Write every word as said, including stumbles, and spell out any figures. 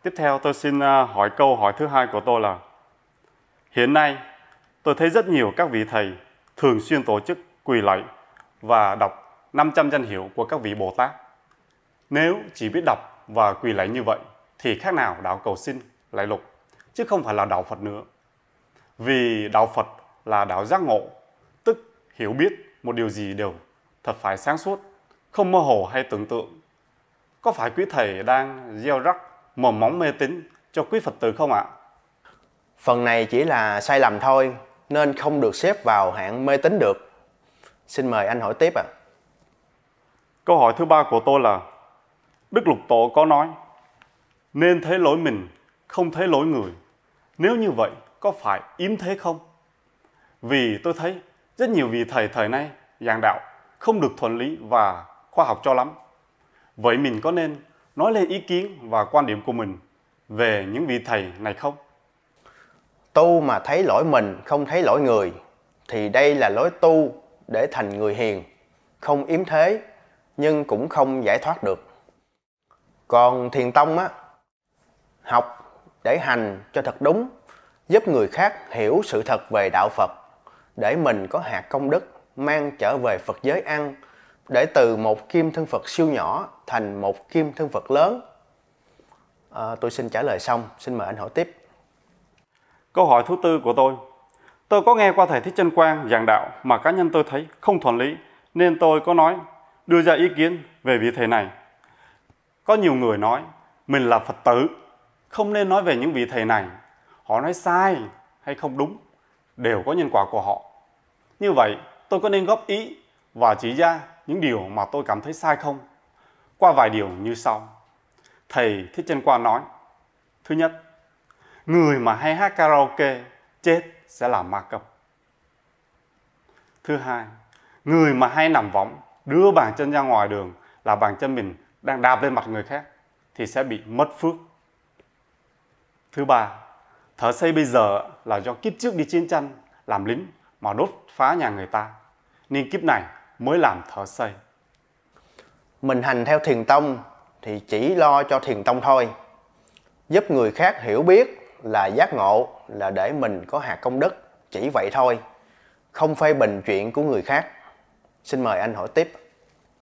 Tiếp theo tôi xin à, hỏi câu hỏi thứ hai của tôi là: hiện nay tôi thấy rất nhiều các vị thầy thường xuyên tổ chức quỳ lạy và đọc năm trăm danh hiệu của các vị Bồ Tát. Nếu chỉ biết đọc và quỳ lạy như vậy thì khác nào đạo cầu xin lạy lục, chứ không phải là đạo Phật nữa. Vì đạo Phật là đạo giác ngộ, tức hiểu biết một điều gì đều thật phải sáng suốt, không mơ hồ hay tưởng tượng. Có phải quý thầy đang gieo rắc mầm móng mê tín cho quý Phật tử không ạ? Phần này chỉ là sai lầm thôi, nên không được xếp vào hạng mê tín được. Xin mời anh hỏi tiếp ạ. À. Câu hỏi thứ ba của tôi là: Đức Lục Tổ có nói nên thấy lỗi mình, không thấy lỗi người. Nếu như vậy, có phải yếm thế không? Vì tôi thấy rất nhiều vị thầy thời nay giảng đạo không được thuận lý và khoa học cho lắm. Vậy mình có nên nói lên ý kiến và quan điểm của mình về những vị thầy này không? Tu mà thấy lỗi mình, không thấy lỗi người, thì đây là lối tu để thành người hiền, không yếm thế, nhưng cũng không giải thoát được. Còn thiền tông á, học để hành cho thật đúng, giúp người khác hiểu sự thật về đạo Phật, để mình có hạt công đức mang trở về Phật giới ăn, để từ một kim thân Phật siêu nhỏ thành một kim thân Phật lớn. À, tôi xin trả lời xong, xin mời anh hỏi tiếp. Câu hỏi thứ tư của tôi: Tôi có nghe qua thầy Thích Chân Quang giảng đạo mà cá nhân tôi thấy không thuận lý, nên tôi có nói đưa ra ý kiến về vị thầy này. Có nhiều người nói mình là Phật tử, không nên nói về những vị thầy này. Họ nói sai hay không đúng đều có nhân quả của họ. Như vậy tôi có nên góp ý và chỉ ra những điều mà tôi cảm thấy sai không? Qua vài điều như sau. Thầy Thích Chân Quang nói: Thứ nhất, người mà hay hát karaoke chết sẽ là ma cấp. Thứ hai, người mà hay nằm võng đưa bàn chân ra ngoài đường là bàn chân mình đang đạp lên mặt người khác thì sẽ bị mất phước. Thứ ba, thợ xây bây giờ là do kiếp trước đi chiến tranh làm lính mà đốt phá nhà người ta, nên kiếp này mới làm thợ xây. Mình hành theo thiền tông thì chỉ lo cho thiền tông thôi. Giúp người khác hiểu biết là giác ngộ, là để mình có hạt công đức, chỉ vậy thôi, không phê bình chuyện của người khác. Xin mời anh hỏi tiếp.